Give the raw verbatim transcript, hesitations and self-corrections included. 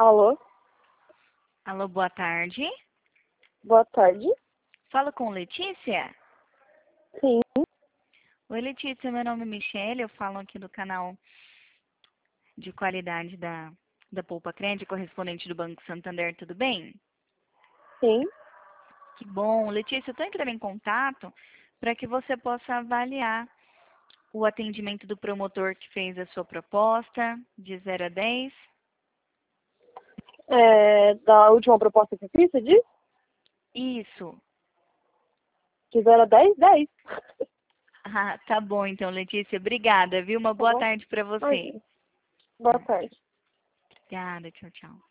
Alô? Alô, boa tarde. Boa tarde. Falo com Letícia? Sim. Oi, Letícia, meu nome é Michele, eu falo aqui do canal de qualidade da, da Poupa Crédito, correspondente do Banco Santander, tudo bem? Sim. Que bom. Letícia, eu estou entrando em contato para que você possa avaliar o atendimento do promotor que fez a sua proposta de zero a dez. É, da última proposta que eu fiz, você disse? Isso. Que zero a dez, dez. Ah, tá bom então, Letícia. Obrigada, viu? Uma Tá boa bom? tarde para você. Imagina. Boa tarde. Obrigada, tchau, tchau.